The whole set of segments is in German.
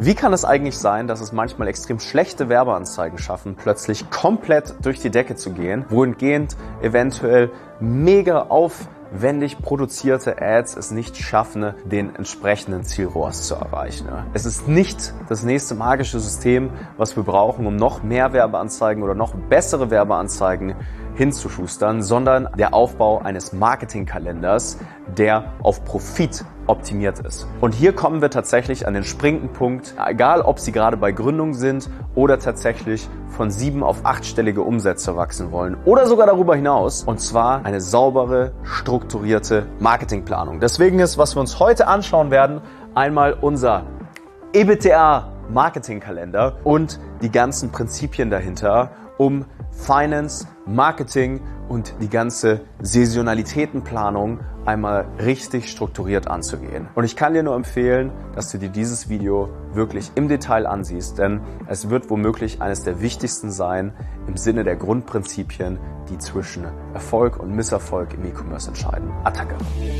Wie kann es eigentlich sein, dass es manchmal extrem schlechte Werbeanzeigen schaffen, plötzlich komplett durch die Decke zu gehen, wohingehend eventuell mega aufwendig produzierte Ads es nicht schaffen, den entsprechenden Zielrohrs zu erreichen? Es ist nicht das nächste magische System, was wir brauchen, um noch mehr Werbeanzeigen oder noch bessere Werbeanzeigen hinzuschustern, sondern der Aufbau eines Marketingkalenders, der auf Profit optimiert ist. Und hier kommen wir tatsächlich an den springenden Punkt, egal ob Sie gerade bei Gründung sind oder tatsächlich von 7 auf 8-stellige Umsätze wachsen wollen oder sogar darüber hinaus, und zwar eine saubere, strukturierte Marketingplanung. Deswegen ist, was wir uns heute anschauen werden, einmal unser EBITDA-Marketingkalender und die ganzen Prinzipien dahinter, um Finance, Marketing und die ganze Saisonalitätenplanung einmal richtig strukturiert anzugehen. Und ich kann dir nur empfehlen, dass du dir dieses Video wirklich im Detail ansiehst, denn es wird womöglich eines der wichtigsten sein im Sinne der Grundprinzipien, die zwischen Erfolg und Misserfolg im E-Commerce entscheiden. Attacke!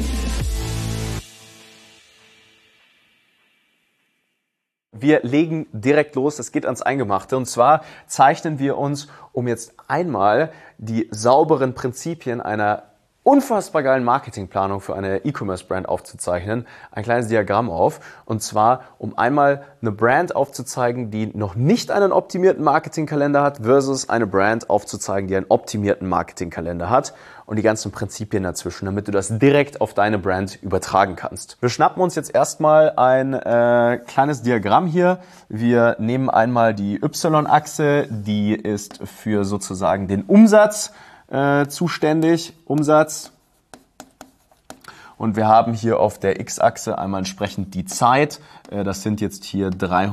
Wir legen direkt los, es geht ans Eingemachte, und zwar zeichnen wir uns, um jetzt einmal die sauberen Prinzipien einer unfassbar geilen Marketingplanung für eine E-Commerce-Brand aufzuzeichnen, ein kleines Diagramm auf, und zwar um einmal eine Brand aufzuzeigen, die noch nicht einen optimierten Marketingkalender hat, versus eine Brand aufzuzeigen, die einen optimierten Marketingkalender hat, und die ganzen Prinzipien dazwischen, damit du das direkt auf deine Brand übertragen kannst. Wir schnappen uns jetzt erstmal ein kleines Diagramm hier. Wir nehmen einmal die Y-Achse, die ist für sozusagen den Umsatz zuständig, Umsatz. Und wir haben hier auf der X-Achse einmal entsprechend die Zeit. Das sind jetzt hier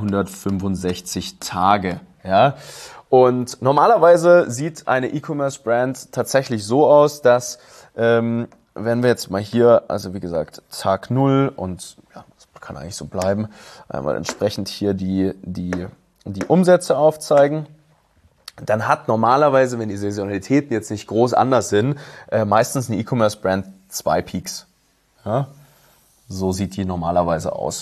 365 Tage. Ja? Und normalerweise sieht eine E-Commerce-Brand tatsächlich so aus, dass wenn wir jetzt mal hier, also wie gesagt, Tag 0 und ja, das kann eigentlich so bleiben, einmal entsprechend hier die Umsätze aufzeigen. Dann hat normalerweise, wenn die Saisonalitäten jetzt nicht groß anders sind, meistens eine E-Commerce-Brand 2 Peaks. Ja? So sieht die normalerweise aus.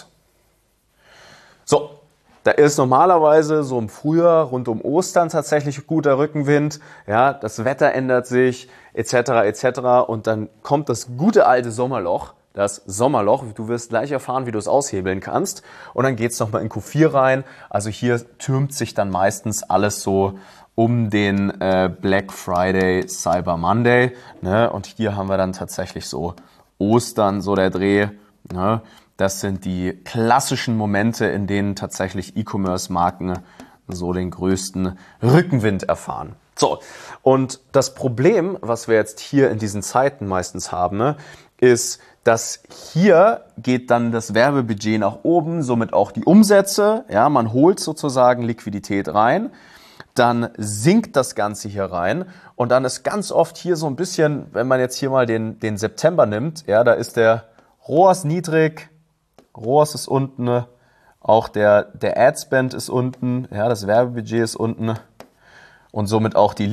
So, da ist normalerweise so im Frühjahr rund um Ostern tatsächlich guter Rückenwind. Ja, das Wetter ändert sich etc. etc. Und dann kommt das gute alte Sommerloch. Das Sommerloch, du wirst gleich erfahren, wie du es aushebeln kannst. Und dann geht's nochmal in Q4 rein. Also hier türmt sich dann meistens alles so um den Black Friday, Cyber Monday. Ne? Und hier haben wir dann tatsächlich so Ostern, so der Dreh. Ne? Das sind die klassischen Momente, in denen tatsächlich E-Commerce-Marken so den größten Rückenwind erfahren. So, und das Problem, was wir jetzt hier in diesen Zeiten meistens haben, ist, dass hier geht dann das Werbebudget nach oben, somit auch die Umsätze. Ja, man holt sozusagen Liquidität rein, dann sinkt das Ganze hier rein und dann ist ganz oft hier so ein bisschen, wenn man jetzt hier mal den September nimmt, ja, da ist der ROAS niedrig, ROAS ist unten, auch der Ad-Spend ist unten, ja, das Werbebudget ist unten und somit auch die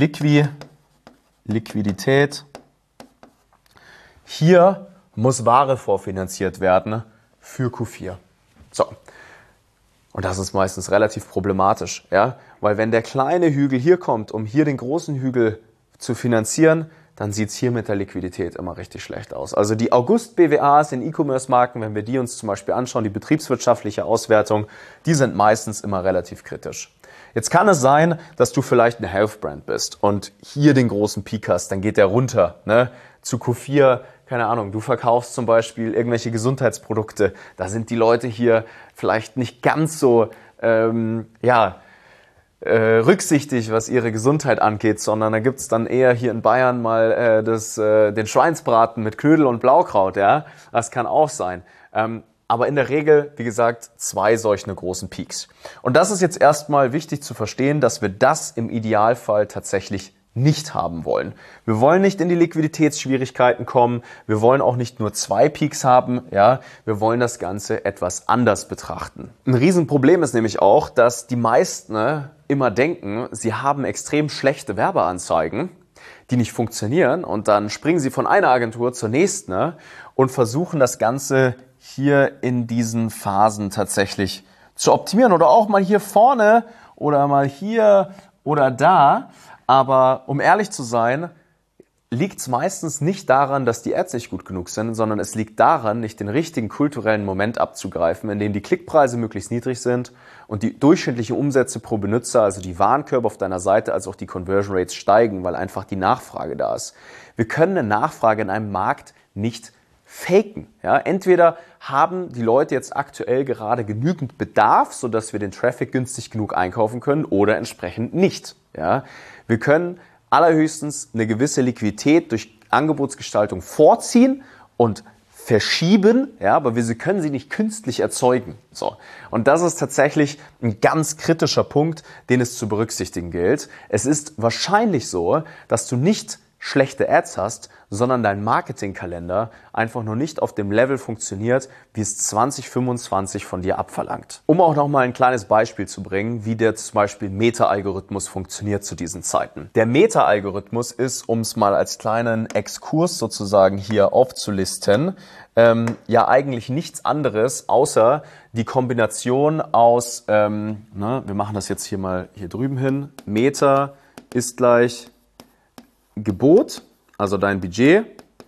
Liquidität. Hier muss Ware vorfinanziert werden für Q4. So. Und das ist meistens relativ problematisch, ja, weil wenn der kleine Hügel hier kommt, um hier den großen Hügel zu finanzieren, dann sieht's hier mit der Liquidität immer richtig schlecht aus. Also die August-BWAs in E-Commerce-Marken, wenn wir die uns zum Beispiel anschauen, die betriebswirtschaftliche Auswertung, die sind meistens immer relativ kritisch. Jetzt kann es sein, dass du vielleicht eine Health-Brand bist und hier den großen Peak hast, dann geht der runter, ne, zu Q4. Keine Ahnung, du verkaufst zum Beispiel irgendwelche Gesundheitsprodukte, da sind die Leute hier vielleicht nicht ganz so rücksichtig, was ihre Gesundheit angeht, sondern da gibt's dann eher hier in Bayern mal den Schweinsbraten mit Knödel und Blaukraut, ja, das kann auch sein. Aber in der Regel, wie gesagt, 2 solche großen Peaks. Und das ist jetzt erstmal wichtig zu verstehen, dass wir das im Idealfall tatsächlich nicht haben wollen. Wir wollen nicht in die Liquiditätsschwierigkeiten kommen. Wir wollen auch nicht nur 2 Peaks haben. Ja, wir wollen das Ganze etwas anders betrachten. Ein Riesenproblem ist nämlich auch, dass die meisten immer denken, sie haben extrem schlechte Werbeanzeigen, die nicht funktionieren, und dann springen sie von einer Agentur zur nächsten und versuchen das Ganze hier in diesen Phasen tatsächlich zu optimieren oder auch mal hier vorne oder mal hier oder da. Aber um ehrlich zu sein, liegt es meistens nicht daran, dass die Ads nicht gut genug sind, sondern es liegt daran, nicht den richtigen kulturellen Moment abzugreifen, in dem die Klickpreise möglichst niedrig sind und die durchschnittlichen Umsätze pro Benutzer, also die Warenkörbe auf deiner Seite, als auch die Conversion Rates steigen, weil einfach die Nachfrage da ist. Wir können eine Nachfrage in einem Markt nicht faken. Ja? Entweder haben die Leute jetzt aktuell gerade genügend Bedarf, sodass wir den Traffic günstig genug einkaufen können, oder entsprechend nicht. Ja? Wir können allerhöchstens eine gewisse Liquidität durch Angebotsgestaltung vorziehen und verschieben, ja, aber wir können sie nicht künstlich erzeugen. So. Und das ist tatsächlich ein ganz kritischer Punkt, den es zu berücksichtigen gilt. Es ist wahrscheinlich so, dass du nicht schlechte Ads hast, sondern dein Marketingkalender einfach noch nicht auf dem Level funktioniert, wie es 2025 von dir abverlangt. Um auch noch mal ein kleines Beispiel zu bringen, wie der zum Beispiel Meta-Algorithmus funktioniert zu diesen Zeiten. Der Meta-Algorithmus ist, um es mal als kleinen Exkurs sozusagen hier aufzulisten, ja eigentlich nichts anderes, außer die Kombination aus, wir machen das jetzt hier mal hier drüben hin, Meta ist gleich Gebot, also dein Budget,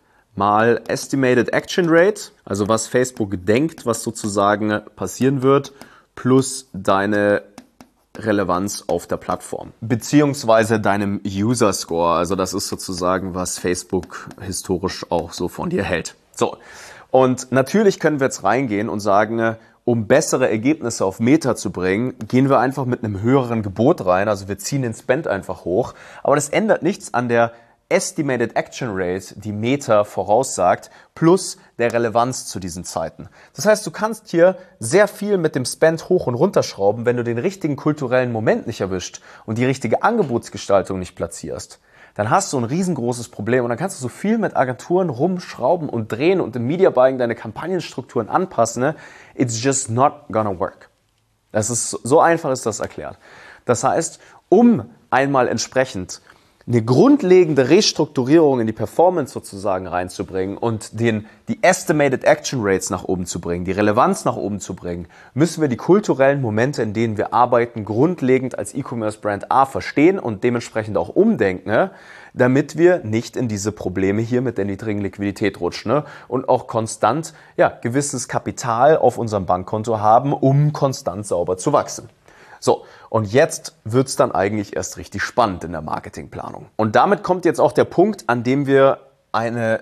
mal Estimated Action Rate, also was Facebook denkt, was sozusagen passieren wird, plus deine Relevanz auf der Plattform, beziehungsweise deinem User Score, also das ist sozusagen, was Facebook historisch auch so von dir hält. So, und natürlich können wir jetzt reingehen und sagen, um bessere Ergebnisse auf Meta zu bringen, gehen wir einfach mit einem höheren Gebot rein. Also wir ziehen den Spend einfach hoch. Aber das ändert nichts an der Estimated Action Rate, die Meta voraussagt, plus der Relevanz zu diesen Zeiten. Das heißt, du kannst hier sehr viel mit dem Spend hoch und runter schrauben, wenn du den richtigen kulturellen Moment nicht erwischt und die richtige Angebotsgestaltung nicht platzierst. Dann hast du ein riesengroßes Problem und dann kannst du so viel mit Agenturen rumschrauben und drehen und im Media Buying deine Kampagnenstrukturen anpassen. Ne? It's just not gonna work. Das ist so einfach ist das erklärt. Das heißt, um einmal entsprechend eine grundlegende Restrukturierung in die Performance sozusagen reinzubringen und die Estimated Action Rates nach oben zu bringen, die Relevanz nach oben zu bringen, müssen wir die kulturellen Momente, in denen wir arbeiten, grundlegend als E-Commerce-Brand verstehen und dementsprechend auch umdenken, ne? Damit wir nicht in diese Probleme hier mit der niedrigen Liquidität rutschen, ne? Und auch konstant gewisses Kapital auf unserem Bankkonto haben, um konstant sauber zu wachsen. So, und jetzt wird's dann eigentlich erst richtig spannend in der Marketingplanung. Und damit kommt jetzt auch der Punkt, an dem wir eine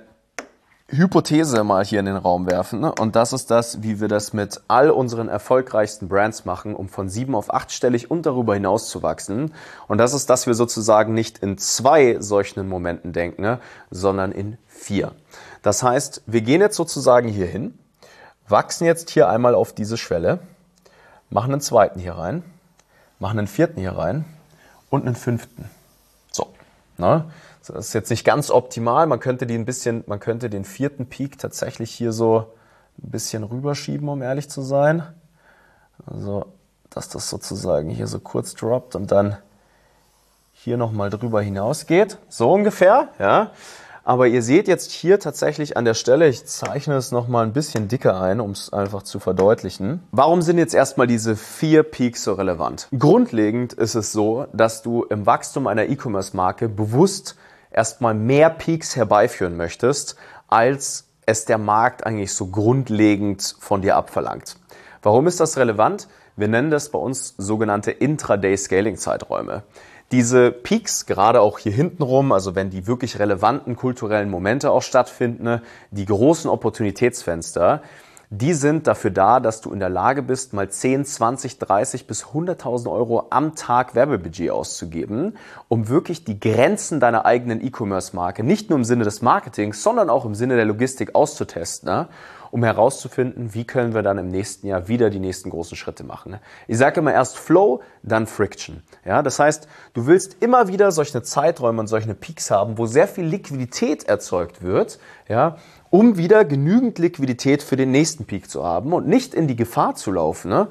Hypothese mal hier in den Raum werfen. Ne? Und das ist das, wie wir das mit all unseren erfolgreichsten Brands machen, um von 7 auf 8-stellig und darüber hinaus zu wachsen. Und das ist, dass wir sozusagen nicht in 2 solchen Momenten denken, ne? Sondern in 4. Das heißt, wir gehen jetzt sozusagen hier hin, wachsen jetzt hier einmal auf diese Schwelle, machen einen zweiten hier rein, machen einen vierten hier rein und einen 5. So, ne? Das ist jetzt nicht ganz optimal. Man könnte den 4. Peak tatsächlich hier so ein bisschen rüberschieben, um ehrlich zu sein. Also, dass das sozusagen hier so kurz droppt und dann hier nochmal drüber hinausgeht. So ungefähr, ja. Aber ihr seht jetzt hier tatsächlich an der Stelle, ich zeichne es nochmal ein bisschen dicker ein, um es einfach zu verdeutlichen. Warum sind jetzt erstmal diese 4 Peaks so relevant? Grundlegend ist es so, dass du im Wachstum einer E-Commerce-Marke bewusst erstmal mehr Peaks herbeiführen möchtest, als es der Markt eigentlich so grundlegend von dir abverlangt. Warum ist das relevant? Wir nennen das bei uns sogenannte Intraday-Scaling-Zeiträume. Diese Peaks, gerade auch hier hinten rum, also wenn die wirklich relevanten kulturellen Momente auch stattfinden, die großen Opportunitätsfenster, die sind dafür da, dass du in der Lage bist, mal 10, 20, 30 bis 100.000 Euro am Tag Werbebudget auszugeben, um wirklich die Grenzen deiner eigenen E-Commerce-Marke, nicht nur im Sinne des Marketings, sondern auch im Sinne der Logistik auszutesten, ne? Um herauszufinden, wie können wir dann im nächsten Jahr wieder die nächsten großen Schritte machen. Ne? Ich sage immer erst Flow, dann Friction. Ja, das heißt, du willst immer wieder solche Zeiträume und solche Peaks haben, wo sehr viel Liquidität erzeugt wird, ja, um wieder genügend Liquidität für den nächsten Peak zu haben und nicht in die Gefahr zu laufen, ne,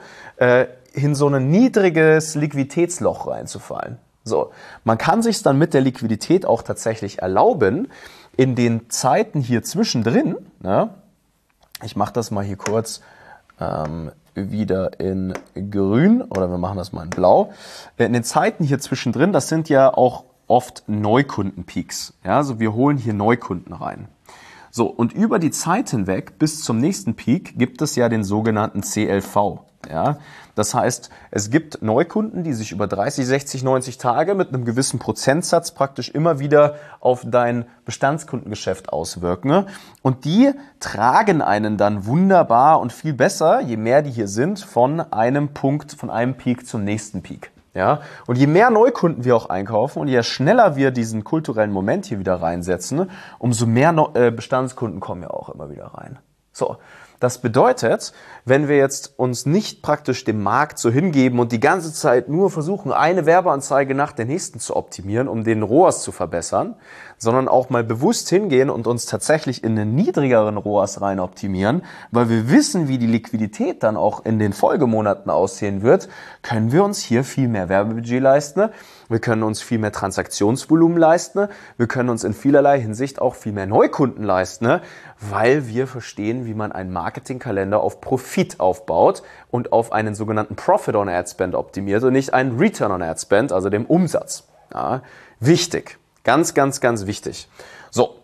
in so ein niedriges Liquiditätsloch reinzufallen. So, man kann sich dann mit der Liquidität auch tatsächlich erlauben, in den Zeiten hier zwischendrin, ne, ich mache das mal hier kurz wieder in grün oder wir machen das mal in blau. In den Zeiten hier zwischendrin, das sind ja auch oft Neukundenpeaks. Ja, also wir holen hier Neukunden rein. So, und über die Zeit hinweg bis zum nächsten Peak gibt es ja den sogenannten CLV. Ja, das heißt, es gibt Neukunden, die sich über 30, 60, 90 Tage mit einem gewissen Prozentsatz praktisch immer wieder auf dein Bestandskundengeschäft auswirken. Und die tragen einen dann wunderbar und viel besser, je mehr die hier sind, von einem Punkt, von einem Peak zum nächsten Peak. Ja, und je mehr Neukunden wir auch einkaufen und je schneller wir diesen kulturellen Moment hier wieder reinsetzen, umso mehr Bestandskunden kommen ja auch immer wieder rein. So, das bedeutet, wenn wir jetzt uns nicht praktisch dem Markt so hingeben und die ganze Zeit nur versuchen, eine Werbeanzeige nach der nächsten zu optimieren, um den ROAS zu verbessern, sondern auch mal bewusst hingehen und uns tatsächlich in einen niedrigeren ROAS rein optimieren, weil wir wissen, wie die Liquidität dann auch in den Folgemonaten aussehen wird, können wir uns hier viel mehr Werbebudget leisten. Wir können uns viel mehr Transaktionsvolumen leisten. Wir können uns in vielerlei Hinsicht auch viel mehr Neukunden leisten, weil wir verstehen, wie man einen Marketingkalender auf Profit aufbaut und auf einen sogenannten Profit on Ad Spend optimiert und nicht einen Return on Ad Spend, also dem Umsatz. Ja, wichtig. Ganz, ganz, ganz wichtig. So.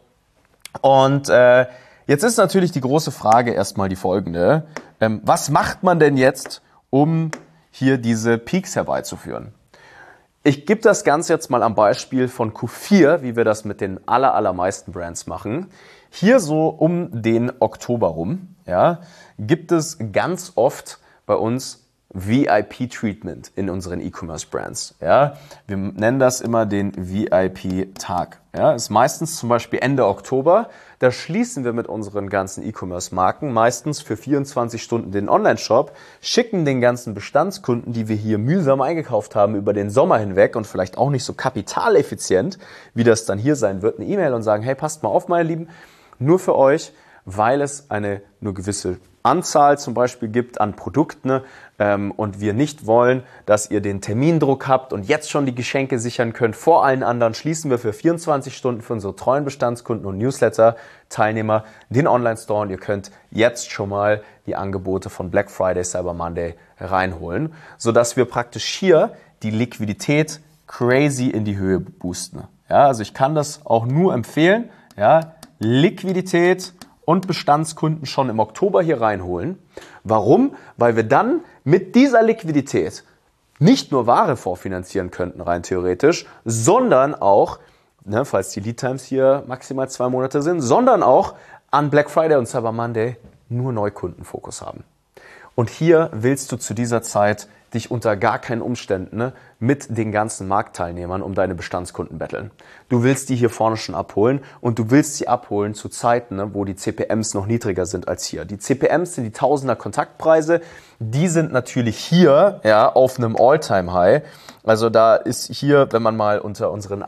Und jetzt ist natürlich die große Frage erstmal die folgende. Was macht man denn jetzt, um hier diese Peaks herbeizuführen? Ich gebe das Ganze jetzt mal am Beispiel von Q4, wie wir das mit den allermeisten Brands machen. Hier so um den Oktober rum, ja, gibt es ganz oft bei uns VIP-Treatment in unseren E-Commerce-Brands. Ja, wir nennen das immer den VIP-Tag. Ja, ist meistens zum Beispiel Ende Oktober. Da schließen wir mit unseren ganzen E-Commerce-Marken meistens für 24 Stunden den Online-Shop, schicken den ganzen Bestandskunden, die wir hier mühsam eingekauft haben über den Sommer hinweg und vielleicht auch nicht so kapitaleffizient, wie das dann hier sein wird, eine E-Mail und sagen, hey, passt mal auf, meine Lieben, nur für euch, weil es eine nur gewisse Anzahl zum Beispiel gibt an Produkten und wir nicht wollen, dass ihr den Termindruck habt und jetzt schon die Geschenke sichern könnt. Vor allen anderen schließen wir für 24 Stunden für unsere treuen Bestandskunden und Newsletter-Teilnehmer den Online-Store und ihr könnt jetzt schon mal die Angebote von Black Friday, Cyber Monday reinholen, sodass wir praktisch hier die Liquidität crazy in die Höhe boosten. Ja, also ich kann das auch nur empfehlen, ja, Liquidität und Bestandskunden schon im Oktober hier reinholen. Warum? Weil wir dann mit dieser Liquidität nicht nur Ware vorfinanzieren könnten, rein theoretisch, sondern auch, falls die Lead Times hier maximal 2 Monate sind, sondern auch an Black Friday und Cyber Monday nur Neukundenfokus haben. Und hier willst du zu dieser Zeit dich unter gar keinen Umständen mit den ganzen Marktteilnehmern um deine Bestandskunden betteln. Du willst die hier vorne schon abholen und du willst sie abholen zu Zeiten, wo die CPMs noch niedriger sind als hier. Die CPMs sind die Tausender Kontaktpreise. Die sind natürlich hier auf einem All-Time-High. Also da ist hier, wenn man mal unter unseren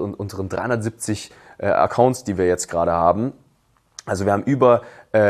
370 Accounts, die wir jetzt gerade haben, also wir haben über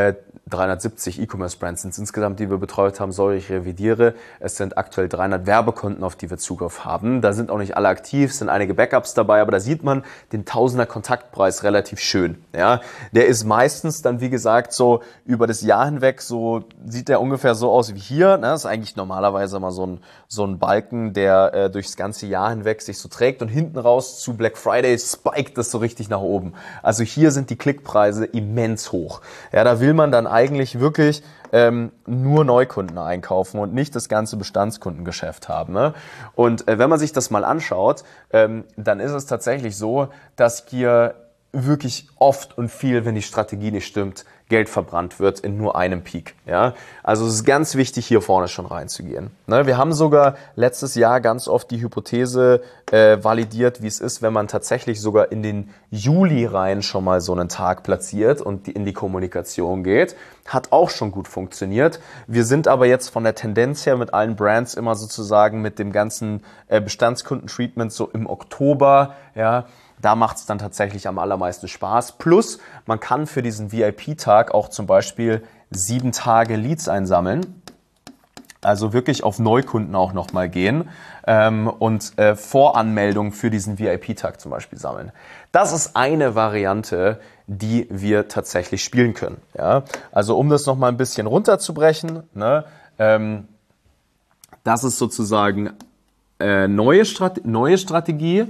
370 E-Commerce-Brands sind es insgesamt, die wir betreut haben. Sorry, ich revidiere. Es sind aktuell 300 Werbekonten, auf die wir Zugriff haben. Da sind auch nicht alle aktiv, sind einige Backups dabei, aber da sieht man den Tausender Kontaktpreis relativ schön. Ja, der ist meistens dann, wie gesagt, so über das Jahr hinweg, so sieht der ungefähr so aus wie hier. Das ist eigentlich normalerweise mal so ein Balken, der durchs ganze Jahr hinweg sich so trägt und hinten raus zu Black Friday spiked das so richtig nach oben. Also hier sind die Klickpreise immens hoch. Ja, da will man dann eigentlich wirklich nur Neukunden einkaufen und nicht das ganze Bestandskundengeschäft haben. Ne? Und wenn man sich das mal anschaut, dann ist es tatsächlich so, dass hier wirklich oft und viel, wenn die Strategie nicht stimmt, Geld verbrannt wird in nur einem Peak. Ja? Also es ist ganz wichtig, hier vorne schon reinzugehen. Ne? Wir haben sogar letztes Jahr ganz oft die Hypothese validiert, wie es ist, wenn man tatsächlich sogar in den Juli rein schon mal so einen Tag platziert und in die Kommunikation geht. Hat auch schon gut funktioniert. Wir sind aber jetzt von der Tendenz her mit allen Brands immer sozusagen mit dem ganzen Bestandskunden-Treatment so im Oktober, ja, da macht es dann tatsächlich am allermeisten Spaß. Plus, man kann für diesen VIP-Tag auch zum Beispiel 7 Tage Leads einsammeln. Also wirklich auf Neukunden auch nochmal gehen und Voranmeldungen für diesen VIP-Tag zum Beispiel sammeln. Das ist eine Variante, die wir tatsächlich spielen können. Ja? Also um das nochmal ein bisschen runterzubrechen, ne? Das ist sozusagen neue Strategie.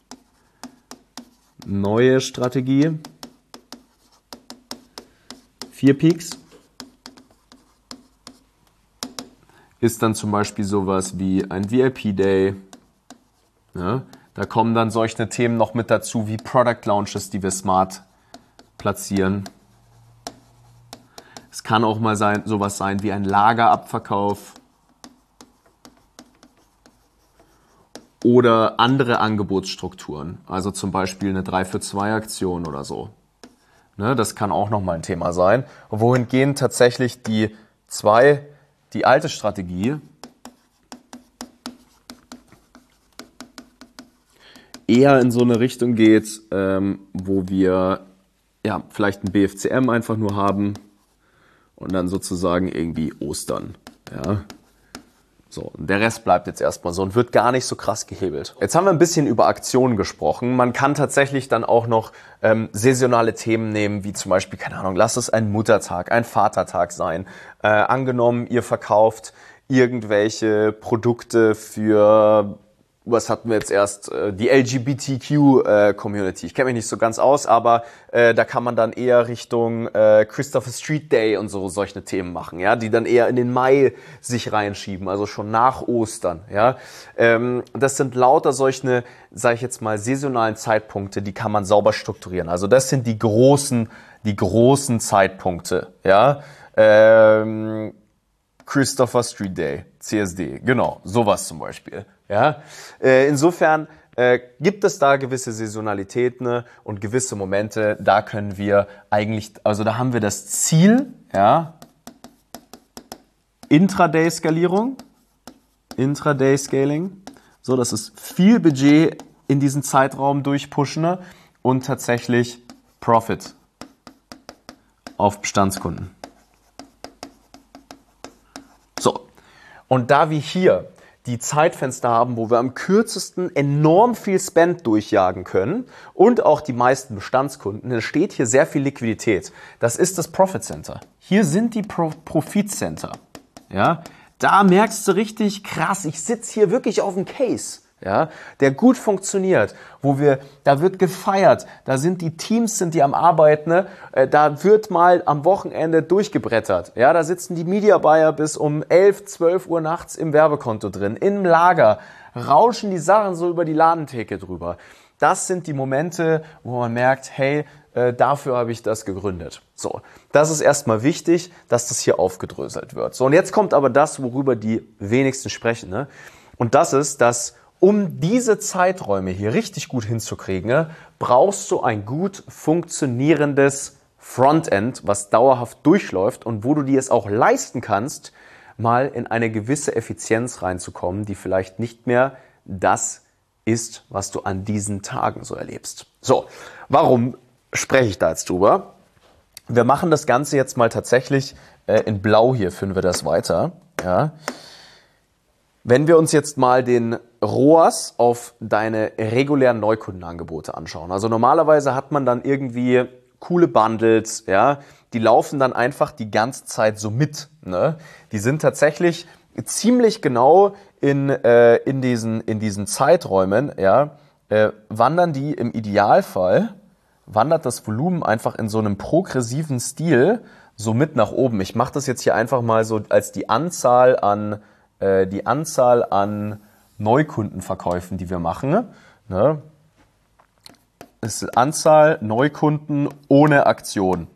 Neue Strategie. 4 Peaks. Ist dann zum Beispiel sowas wie ein VIP-Day. Ja, da kommen dann solche Themen noch mit dazu wie Product Launches, die wir smart platzieren. Es kann auch mal sowas sein wie ein Lagerabverkauf oder andere Angebotsstrukturen, also zum Beispiel eine 3-für-2-Aktion oder so. Ne, das kann auch nochmal ein Thema sein. Wohingehend tatsächlich die alte Strategie eher in so eine Richtung geht, wo wir ja vielleicht ein BFCM einfach nur haben und dann sozusagen irgendwie Ostern. Ja. So, der Rest bleibt jetzt erstmal so und wird gar nicht so krass gehebelt. Jetzt haben wir ein bisschen über Aktionen gesprochen. Man kann tatsächlich dann auch noch saisonale Themen nehmen, wie zum Beispiel, keine Ahnung, lass es ein Muttertag, ein Vatertag sein. Angenommen, ihr verkauft irgendwelche Produkte für, was hatten wir jetzt erst, die LGBTQ-Community. Ich kenne mich nicht so ganz aus, aber da kann man dann eher Richtung Christopher Street Day und so solche Themen machen, ja, die dann eher in den Mai sich reinschieben, also schon nach Ostern, ja. Das sind lauter solche, sage ich jetzt mal, saisonalen Zeitpunkte, die kann man sauber strukturieren. Also das sind die großen Zeitpunkte, ja. Christopher Street Day, CSD, genau, sowas zum Beispiel. Ja, insofern gibt es da gewisse Saisonalitäten, ne, und gewisse Momente, da können wir eigentlich, also da haben wir das Ziel, ja, Intraday-Skalierung, Intraday-Scaling, so, dass es viel Budget in diesen Zeitraum durchpushen, ne, und tatsächlich Profit auf Bestandskunden. So, und da wir hier die Zeitfenster haben, wo wir am kürzesten enorm viel Spend durchjagen können und auch die meisten Bestandskunden, entsteht hier sehr viel Liquidität. Das ist das Profit Center. Hier sind die Profit Center. Ja, da merkst du richtig krass, ich sitze hier wirklich auf dem Case. Ja, der gut funktioniert, da wird gefeiert, da sind die Teams, die am Arbeiten, ne? Da wird mal am Wochenende durchgebrettert. Ja, da sitzen die Media Buyer bis um 11, 12 Uhr nachts im Werbekonto drin, im Lager, rauschen die Sachen so über die Ladentheke drüber. Das sind die Momente, wo man merkt, hey, dafür habe ich das gegründet. So, das ist erstmal wichtig, dass das hier aufgedröselt wird. So, und jetzt kommt aber das, worüber die wenigsten sprechen, ne? Und das ist, dass um diese Zeiträume hier richtig gut hinzukriegen, brauchst du ein gut funktionierendes Frontend, was dauerhaft durchläuft und wo du dir es auch leisten kannst, mal in eine gewisse Effizienz reinzukommen, die vielleicht nicht mehr das ist, was du an diesen Tagen so erlebst. So, warum spreche ich da jetzt drüber? Wir machen das Ganze jetzt mal tatsächlich in Blau, hier führen wir das weiter. Ja. Wenn wir uns jetzt mal den ROAS auf deine regulären Neukundenangebote anschauen. Also normalerweise hat man dann irgendwie coole Bundles, ja, die laufen dann einfach die ganze Zeit so mit, ne? Die sind tatsächlich ziemlich genau in diesen Zeiträumen, ja, wandern die im Idealfall, wandert das Volumen einfach in so einem progressiven Stil so mit nach oben. Ich mache das jetzt hier einfach mal so als die Anzahl an Neukundenverkäufen, die wir machen. Ne? Das ist Anzahl Neukunden ohne Aktion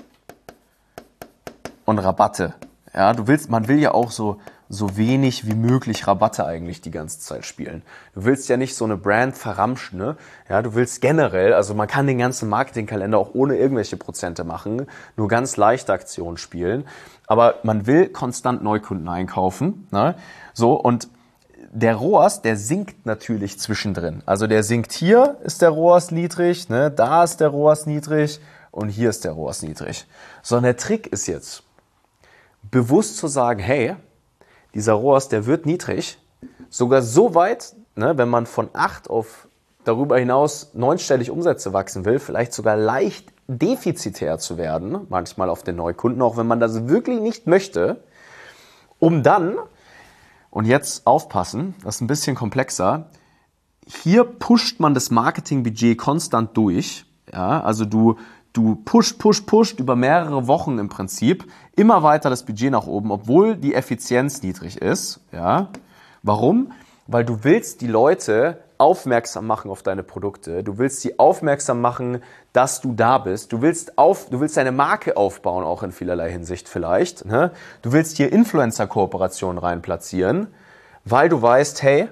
und Rabatte. Ja, man will ja auch so wenig wie möglich Rabatte eigentlich die ganze Zeit spielen. Du willst ja nicht so eine Brand verramschen, ne? Ja, du willst generell, also man kann den ganzen Marketingkalender auch ohne irgendwelche Prozente machen, nur ganz leichte Aktionen spielen. Aber man will konstant Neukunden einkaufen, ne? So, und der ROAS, der sinkt natürlich zwischendrin. Also der sinkt, hier ist der ROAS niedrig, ne? Da ist der ROAS niedrig und hier ist der ROAS niedrig. So, und der Trick ist jetzt, bewusst zu sagen, hey, dieser ROAS, der wird niedrig, sogar so weit, ne, wenn man von 8 auf darüber hinaus 9-stellig Umsätze wachsen will, vielleicht sogar leicht defizitär zu werden, manchmal auf den Neukunden, auch wenn man das wirklich nicht möchte, Um dann, und jetzt aufpassen, das ist ein bisschen komplexer, hier pusht man das Marketingbudget konstant durch. Ja, also du pusht über mehrere Wochen im Prinzip immer weiter das Budget nach oben, obwohl die Effizienz niedrig ist. Ja. Warum? Weil du willst die Leute aufmerksam machen auf deine Produkte. Du willst sie aufmerksam machen, dass du da bist. Du willst deine Marke aufbauen, auch in vielerlei Hinsicht vielleicht. Ne? Du willst hier Influencer-Kooperationen rein platzieren, weil du weißt, hey,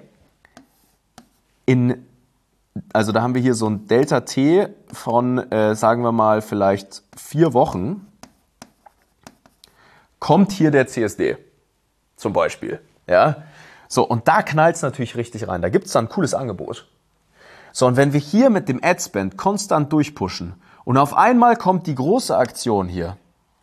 also da haben wir hier so ein Delta T von, sagen wir mal, vielleicht 4 Wochen, kommt hier der CSD zum Beispiel. Ja? So, und da knallt es natürlich richtig rein. Da gibt es dann ein cooles Angebot. So, und wenn wir hier mit dem Adspend konstant durchpushen und auf einmal kommt die große Aktion hier,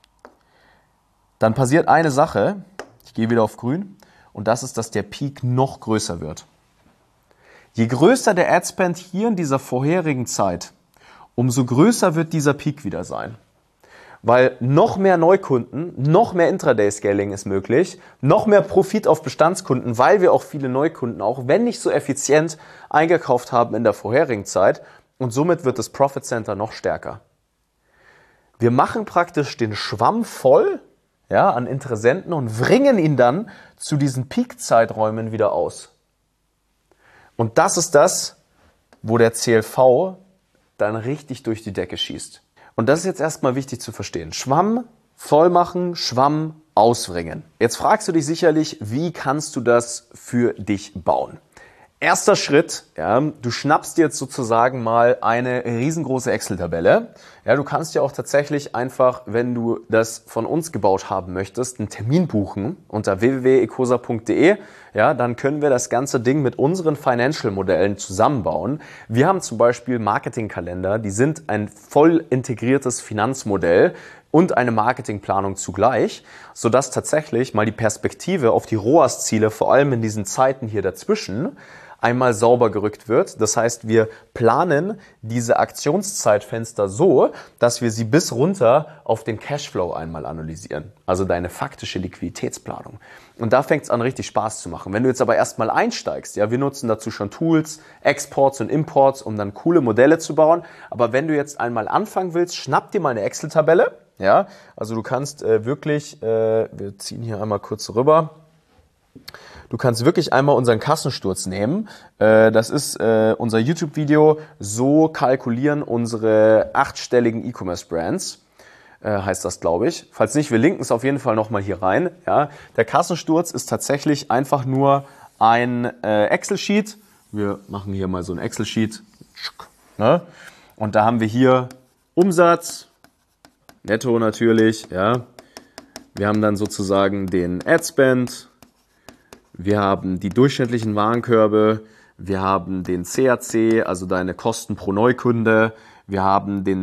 dann passiert eine Sache, ich gehe wieder auf grün, und das ist, dass der Peak noch größer wird. Je größer der Adspend hier in dieser vorherigen Zeit, umso größer wird dieser Peak wieder sein. Weil noch mehr Neukunden, noch mehr Intraday-Scaling ist möglich, noch mehr Profit auf Bestandskunden, weil wir auch viele Neukunden, auch wenn nicht so effizient, eingekauft haben in der vorherigen Zeit. Und somit wird das Profit Center noch stärker. Wir machen praktisch den Schwamm voll, ja, an Interessenten und bringen ihn dann zu diesen Peak-Zeiträumen wieder aus. Und das ist das, wo der CLV dann richtig durch die Decke schießt. Und das ist jetzt erstmal wichtig zu verstehen. Schwamm voll machen, Schwamm ausbringen. Jetzt fragst du dich sicherlich, wie kannst du das für dich bauen? Erster Schritt, ja, du schnappst dir jetzt sozusagen mal eine riesengroße Excel-Tabelle. Ja, du kannst ja auch tatsächlich einfach, wenn du das von uns gebaut haben möchtest, einen Termin buchen unter www.ecosa.de. Ja, dann können wir das ganze Ding mit unseren Financial-Modellen zusammenbauen. Wir haben zum Beispiel Marketingkalender, die sind ein voll integriertes Finanzmodell und eine Marketingplanung zugleich, sodass tatsächlich mal die Perspektive auf die ROAS-Ziele, vor allem in diesen Zeiten hier dazwischen, einmal sauber gerückt wird. Das heißt, wir planen diese Aktionszeitfenster so, dass wir sie bis runter auf den Cashflow einmal analysieren. Also deine faktische Liquiditätsplanung. Und da fängt es an, richtig Spaß zu machen. Wenn du jetzt aber erstmal einsteigst, ja, wir nutzen dazu schon Tools, Exports und Imports, um dann coole Modelle zu bauen. Aber wenn du jetzt einmal anfangen willst, schnapp dir mal eine Excel-Tabelle. Ja, also du kannst wirklich, wir ziehen hier einmal kurz rüber. Du kannst wirklich einmal unseren Kassensturz nehmen. Das ist unser YouTube-Video. So kalkulieren unsere 8-stelligen E-Commerce-Brands. Heißt das, glaube ich. Falls nicht, wir linken es auf jeden Fall nochmal hier rein. Ja, der Kassensturz ist tatsächlich einfach nur ein Excel-Sheet. Wir machen hier mal so ein Excel-Sheet. Ne? Und da haben wir hier Umsatz, Netto natürlich. Ja. Wir haben dann sozusagen den Adspend. Wir haben die durchschnittlichen Warenkörbe, wir haben den CAC, also deine Kosten pro Neukunde, wir haben die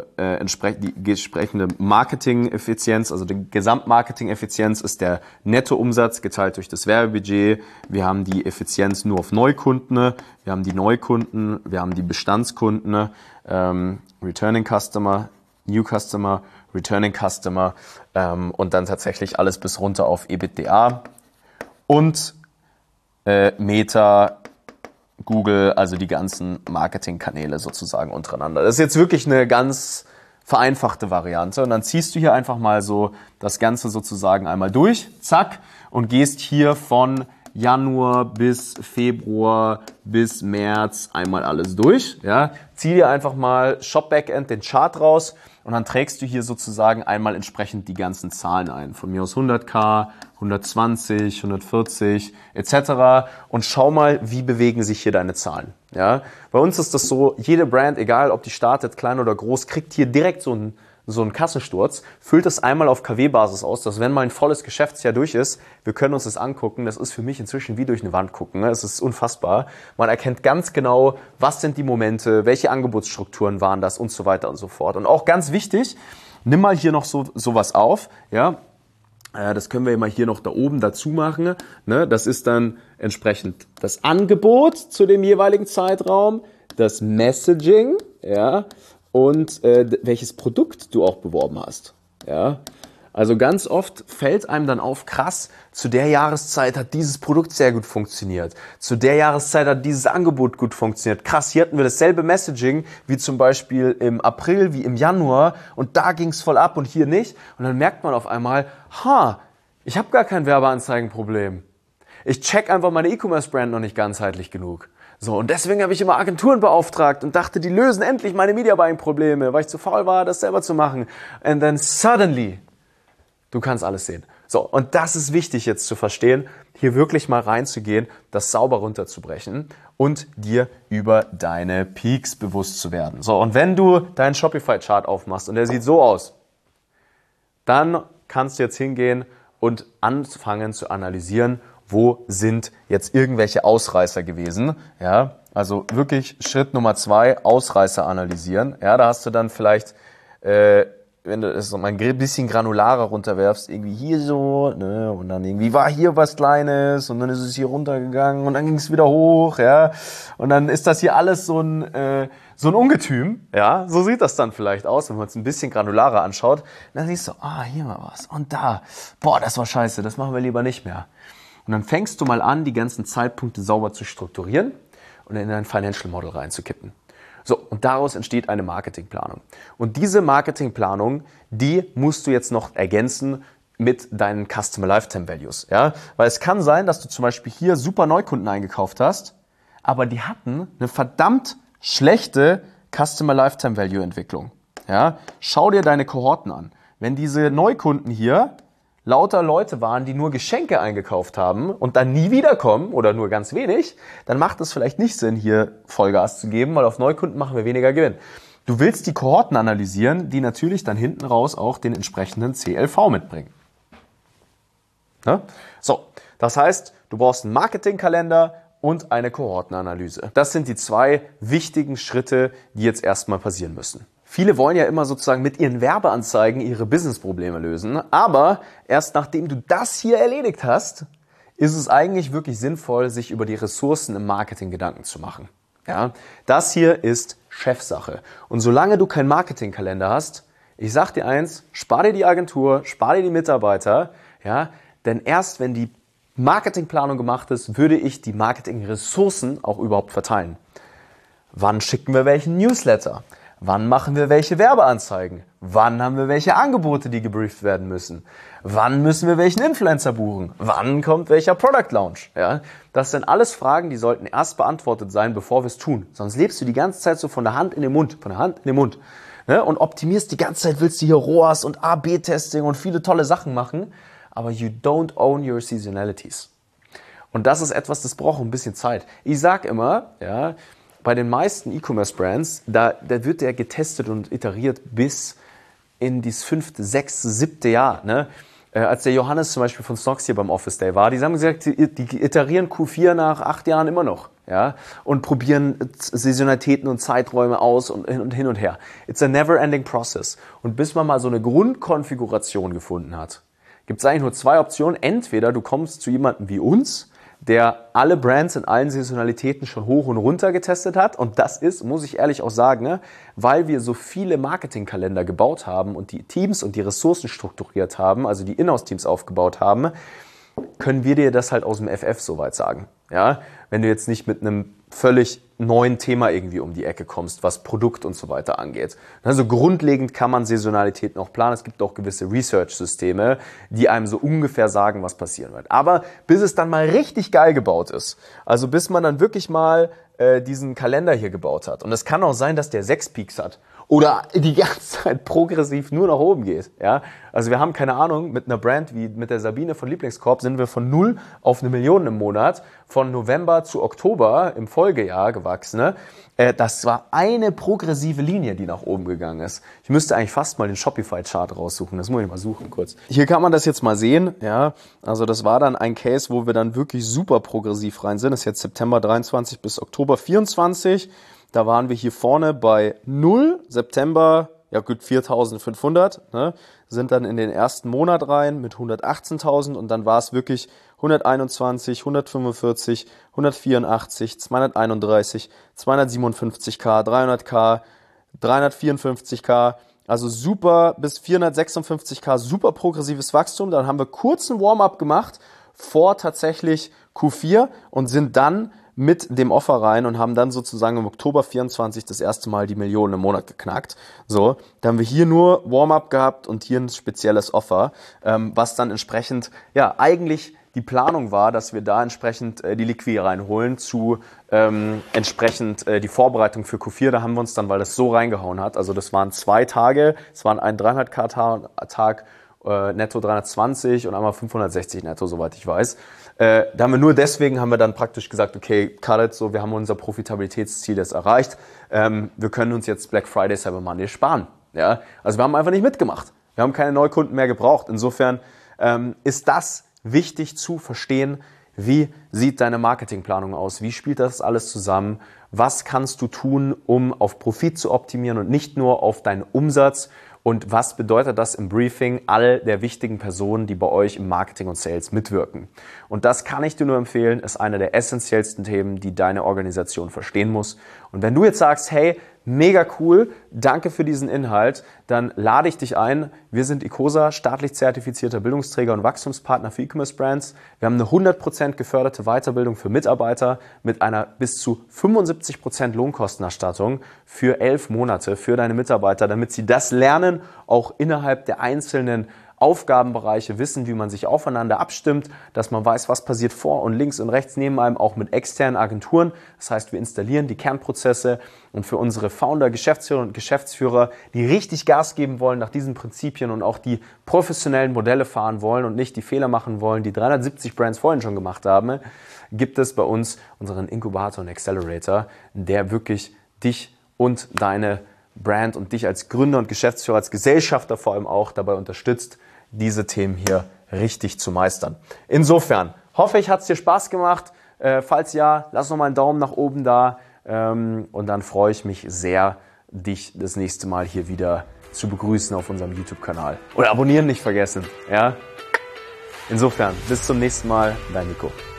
entsprechende Marketing-Effizienz, also die Gesamtmarketing-Effizienz ist der Nettoumsatz geteilt durch das Werbebudget, wir haben die Effizienz nur auf Neukunden, wir haben die Neukunden, wir haben die Bestandskunden, Returning Customer, New Customer, Returning Customer und dann tatsächlich alles bis runter auf EBITDA. Und Meta, Google, also die ganzen Marketingkanäle sozusagen untereinander. Das ist jetzt wirklich eine ganz vereinfachte Variante. Und dann ziehst du hier einfach mal so das Ganze sozusagen einmal durch, zack, und gehst hier von Januar bis Februar bis März einmal alles durch. Ja. Zieh dir einfach mal Shop Backend den Chart raus und dann trägst du hier sozusagen einmal entsprechend die ganzen Zahlen ein. Von mir aus 100.000, 120, 140 etc. Und schau mal, wie bewegen sich hier deine Zahlen. Ja. Bei uns ist das so, jede Brand, egal ob die startet, klein oder groß, kriegt hier direkt so einen Kassensturz, füllt es einmal auf KW-Basis aus, dass wenn mal ein volles Geschäftsjahr durch ist, wir können uns das angucken. Das ist für mich inzwischen wie durch eine Wand gucken. Es ist unfassbar. Man erkennt ganz genau, was sind die Momente, welche Angebotsstrukturen waren das und so weiter und so fort. Und auch ganz wichtig, nimm mal hier noch sowas auf. Ja, das können wir immer hier noch da oben dazu machen. Ne? Das ist dann entsprechend das Angebot zu dem jeweiligen Zeitraum, das Messaging, ja, und welches Produkt du auch beworben hast. Ja? Also ganz oft fällt einem dann auf, krass, zu der Jahreszeit hat dieses Produkt sehr gut funktioniert. Zu der Jahreszeit hat dieses Angebot gut funktioniert. Krass, hier hatten wir dasselbe Messaging wie zum Beispiel im April, wie im Januar und da ging's voll ab und hier nicht. Und dann merkt man auf einmal, ich habe gar kein Werbeanzeigenproblem. Ich check einfach meine E-Commerce-Brand noch nicht ganzheitlich genug. So, und deswegen habe ich immer Agenturen beauftragt und dachte, die lösen endlich meine Media-Buying-Probleme, weil ich zu faul war, das selber zu machen. And then suddenly, du kannst alles sehen. So, und das ist wichtig jetzt zu verstehen, hier wirklich mal reinzugehen, das sauber runterzubrechen und dir über deine Peaks bewusst zu werden. So, und wenn du deinen Shopify-Chart aufmachst und der sieht so aus, dann kannst du jetzt hingehen und anfangen zu analysieren, wo sind jetzt irgendwelche Ausreißer gewesen. Ja, also wirklich Schritt Nummer 2, Ausreißer analysieren. Ja, da hast du dann vielleicht, wenn du es mal ein bisschen granularer runterwerfst, irgendwie hier so, ne, und dann irgendwie war hier was Kleines und dann ist es hier runtergegangen und dann ging es wieder hoch, ja, und dann ist das hier alles so ein Ungetüm, ja, so sieht das dann vielleicht aus, wenn man es ein bisschen granularer anschaut. Dann siehst du, hier mal was und da, das war scheiße, das machen wir lieber nicht mehr. Und dann fängst du mal an, die ganzen Zeitpunkte sauber zu strukturieren und in ein Financial Model reinzukippen. So, und daraus entsteht eine Marketingplanung. Und diese Marketingplanung, die musst du jetzt noch ergänzen mit deinen Customer Lifetime Values. Ja? Weil es kann sein, dass du zum Beispiel hier super Neukunden eingekauft hast, aber die hatten eine verdammt schlechte Customer Lifetime Value Entwicklung. Ja? Schau dir deine Kohorten an. Wenn diese Neukunden hier lauter Leute waren, die nur Geschenke eingekauft haben und dann nie wiederkommen oder nur ganz wenig, dann macht es vielleicht nicht Sinn, hier Vollgas zu geben, weil auf Neukunden machen wir weniger Gewinn. Du willst die Kohorten analysieren, die natürlich dann hinten raus auch den entsprechenden CLV mitbringen. Ja? So, das heißt, du brauchst einen Marketingkalender und eine Kohortenanalyse. Das sind die 2 wichtigen Schritte, die jetzt erstmal passieren müssen. Viele wollen ja immer sozusagen mit ihren Werbeanzeigen ihre Businessprobleme lösen, aber erst nachdem du das hier erledigt hast, ist es eigentlich wirklich sinnvoll, sich über die Ressourcen im Marketing Gedanken zu machen. Ja, das hier ist Chefsache. Und solange du keinen Marketingkalender hast, ich sag dir eins, spar dir die Agentur, spar dir die Mitarbeiter, ja, denn erst wenn die Marketingplanung gemacht ist, würde ich die Marketingressourcen auch überhaupt verteilen. Wann schicken wir welchen Newsletter? Wann machen wir welche Werbeanzeigen? Wann haben wir welche Angebote, die gebrieft werden müssen? Wann müssen wir welchen Influencer buchen? Wann kommt welcher Product Launch? Ja, das sind alles Fragen, die sollten erst beantwortet sein, bevor wir es tun. Sonst lebst du die ganze Zeit so von der Hand in den Mund, ne? Und optimierst die ganze Zeit, willst du hier ROAS und A/B-Testing und viele tolle Sachen machen, aber you don't own your seasonalities. Und das ist etwas, das braucht ein bisschen Zeit. Ich sag immer, ja, bei den meisten E-Commerce-Brands, da wird der getestet und iteriert bis in das 5., 6., 7. Jahr. Ne? Als der Johannes zum Beispiel von Snox hier beim Office Day war, die haben gesagt, die iterieren Q4 nach 8 Jahren immer noch. Ja? Und probieren Saisonalitäten und Zeiträume aus und hin und her. It's a never-ending process. Und bis man mal so eine Grundkonfiguration gefunden hat, gibt es eigentlich nur 2 Optionen. Entweder du kommst zu jemandem wie uns, der alle Brands in allen Saisonalitäten schon hoch und runter getestet hat. Und das ist, muss ich ehrlich auch sagen, ne, weil wir so viele Marketingkalender gebaut haben und die Teams und die Ressourcen strukturiert haben, also die Inhouse-Teams aufgebaut haben, können wir dir das halt aus dem FF soweit sagen. Ja? Wenn du jetzt nicht mit einem völlig neuen Thema irgendwie um die Ecke kommst, was Produkt und so weiter angeht. Also grundlegend kann man Saisonalitäten auch planen. Es gibt auch gewisse Research-Systeme, die einem so ungefähr sagen, was passieren wird. Aber bis es dann mal richtig geil gebaut ist, also bis man dann wirklich mal diesen Kalender hier gebaut hat. Und es kann auch sein, dass der 6 Peaks hat oder die ganze Zeit progressiv nur nach oben geht. Ja? Also wir haben keine Ahnung, mit einer Brand wie mit der Sabine von Lieblingskorb sind wir von 0 auf 1 Million im Monat, von November zu Oktober im Folgejahr gewachsen. Ne? Das war eine progressive Linie, die nach oben gegangen ist. Ich müsste eigentlich fast mal den Shopify-Chart raussuchen. Das muss ich mal suchen kurz. Hier kann man das jetzt mal sehen. Ja, also das war dann ein Case, wo wir dann wirklich super progressiv rein sind. Das ist jetzt September 23 bis Oktober 24. Da waren wir hier vorne bei 0, September, ja gut, 4.500, ne? Sind dann in den ersten Monat rein mit 118.000 und dann war es wirklich 121, 145, 184, 231, 257k, 300k, 354k, Also super bis 456k, super progressives Wachstum. Dann haben wir kurz ein Warm-up gemacht vor tatsächlich Q4 und sind dann mit dem Offer rein und haben dann sozusagen im Oktober 24 das erste Mal die Millionen im Monat geknackt. So, da haben wir hier nur Warm-up gehabt und hier ein spezielles Offer, was dann entsprechend, ja, eigentlich die Planung war, dass wir da entsprechend die Liquidität reinholen zu entsprechend die Vorbereitung für Q4. Da haben wir uns dann, weil das so reingehauen hat, also das waren 2 Tage, es waren ein 300k-Tag, netto 320 und einmal 560 netto, soweit ich weiß. Da haben wir nur deswegen, haben wir dann praktisch gesagt, okay, cut it, so, wir haben unser Profitabilitätsziel jetzt erreicht. Wir können uns jetzt Black Friday, Cyber Monday sparen. Ja? Also wir haben einfach nicht mitgemacht. Wir haben keine Neukunden mehr gebraucht. Insofern ist das wichtig zu verstehen, wie sieht deine Marketingplanung aus? Wie spielt das alles zusammen? Was kannst du tun, um auf Profit zu optimieren und nicht nur auf deinen Umsatz? Und was bedeutet das im Briefing all der wichtigen Personen, die bei euch im Marketing und Sales mitwirken? Und das kann ich dir nur empfehlen, ist eine der essentiellsten Themen, die deine Organisation verstehen muss. Und wenn du jetzt sagst, hey, mega cool, danke für diesen Inhalt, dann lade ich dich ein. Wir sind Ecosa, staatlich zertifizierter Bildungsträger und Wachstumspartner für E-Commerce-Brands. Wir haben eine 100% geförderte Weiterbildung für Mitarbeiter mit einer bis zu 75% Lohnkostenerstattung für 11 Monate für deine Mitarbeiter, damit sie das lernen, auch innerhalb der einzelnen Aufgabenbereiche wissen, wie man sich aufeinander abstimmt, dass man weiß, was passiert vor und links und rechts neben einem, auch mit externen Agenturen. Das heißt, wir installieren die Kernprozesse und für unsere Founder, Geschäftsführer und Geschäftsführer, die richtig Gas geben wollen nach diesen Prinzipien und auch die professionellen Modelle fahren wollen und nicht die Fehler machen wollen, die 370 Brands vorhin schon gemacht haben, gibt es bei uns unseren Inkubator und Accelerator, der wirklich dich und deine Brand und dich als Gründer und Geschäftsführer, als Gesellschafter vor allem auch dabei unterstützt, diese Themen hier richtig zu meistern. Insofern hoffe ich, hat es dir Spaß gemacht. Falls ja, lass noch mal einen Daumen nach oben da und dann freue ich mich sehr, dich das nächste Mal hier wieder zu begrüßen auf unserem YouTube-Kanal. Und abonnieren nicht vergessen. Ja? Insofern, bis zum nächsten Mal, dein Nico.